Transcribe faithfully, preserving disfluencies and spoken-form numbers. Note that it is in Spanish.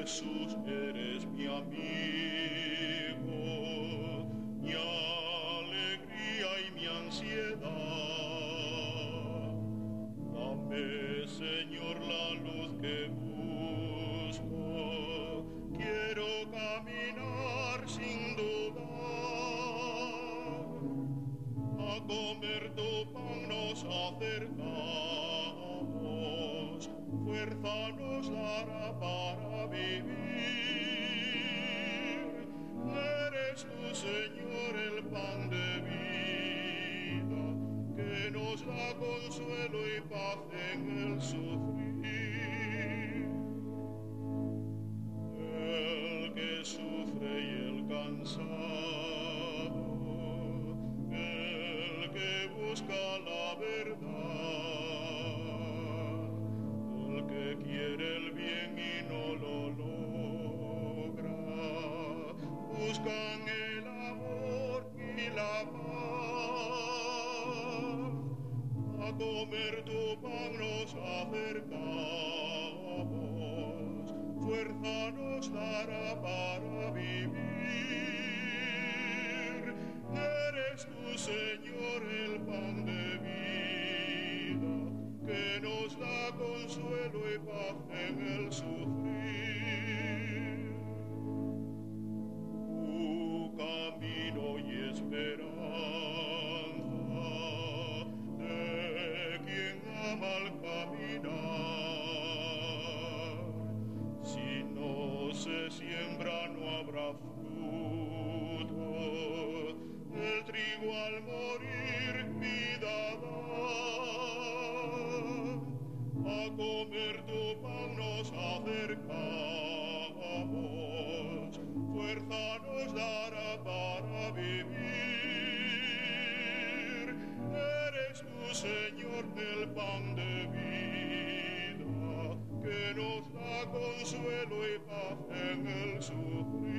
Jesús, eres mi amigo, mi alegría y mi ansiedad. Dame, Señor, la luz que busco, quiero caminar sin dudar. A comer tu pan nos acercamos, fuerza nos dará para vivir. Eres tu Señor el pan de vida, que nos da consuelo y paz en el sufrir. El que sufre y el cansado, el que busca la verdad, el que quiere el bien y no lo logra, buscan el amor y la paz. A comer tu pan nos acercamos, fuerza nos dará para vivir. Eres tu Señor el pan de vida, que nos da consuelo y paz en el sufrir. Tu camino y esperanza de quien ama al caminar. Si no se siembra no habrá fruto, el trigo al morir vida da. A comer tu pan nos acercamos, fuerza nos dará para vivir. Eres tu Señor el pan de vida, que nos da consuelo y paz en el sufrir.